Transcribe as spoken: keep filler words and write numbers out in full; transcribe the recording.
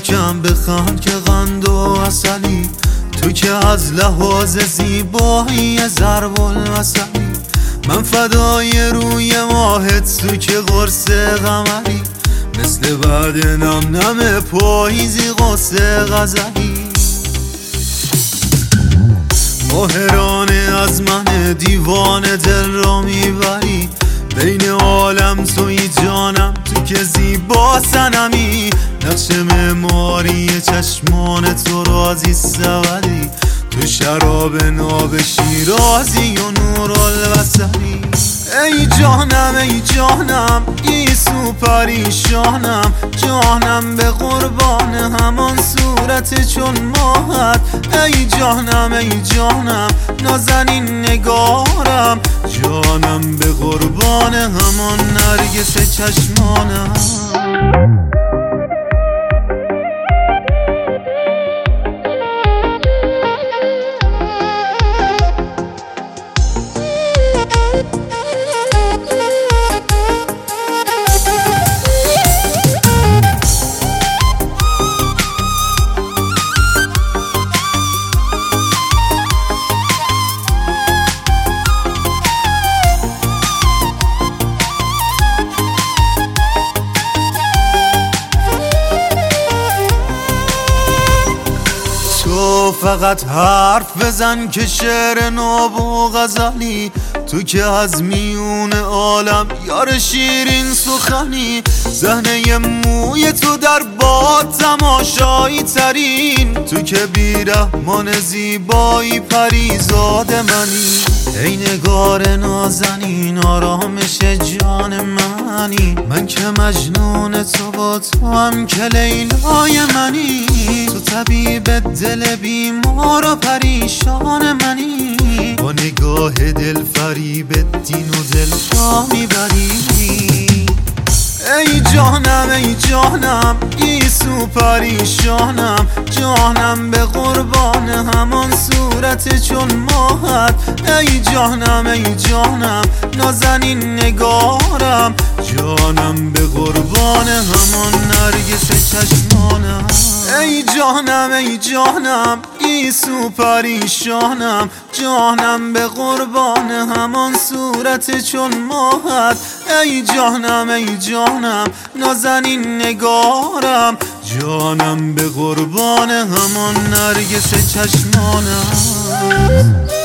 محکم بخند که قند و عسلی، تو که از لحاظ زیبایی ضرب المثلی. من فدای روی ماهت، تو که قرص قمری، مثل بعد نم نم پاییزی قصه غزلی. ماهرانه از من دیوانه دل را میبری، بین عالم توی جانم، تو که زیبا صنمی. نقش معماری چشمان تو رازی سوری، تو شراب ناب شیرازی و نور البصری. ای جانم ای جانم گیسو پریشانم، جانم به قربان همان صورت چون ماهت. ای جانم ای جانم نازنین نگارم، جانم به قربان همان نرگس چشمانم. تو فقط حرف بزن که شعر ناب و غزلی، تو که از میون عالم یار شیرین سخنی. صحنه موی تو در باد تماشایی ترین، تو که بیرحمان زیبایی پریزاد منی. ای نگار نازنین آرامش جان منی، من که مجنون تو با تو هم که لیلای منی. تو طبیب دل بیمار و پریشان منی، با نگاه دل فریب دین و دل جا میبری. ای جانم ای جانم گیسو پریشانم، جانم به قربان همان صورت چون ماهت. ای جانم ای جانم نازنین نگارم، جانم به قربان همان نرگس چشمانم. ای جانم ای جانم گیسو پریشانم، جانم به قربان همان صورت چون ماهت. ای جانم ای جانم نازنین نگارم، جانم به قربان همان نرگس چشمانم.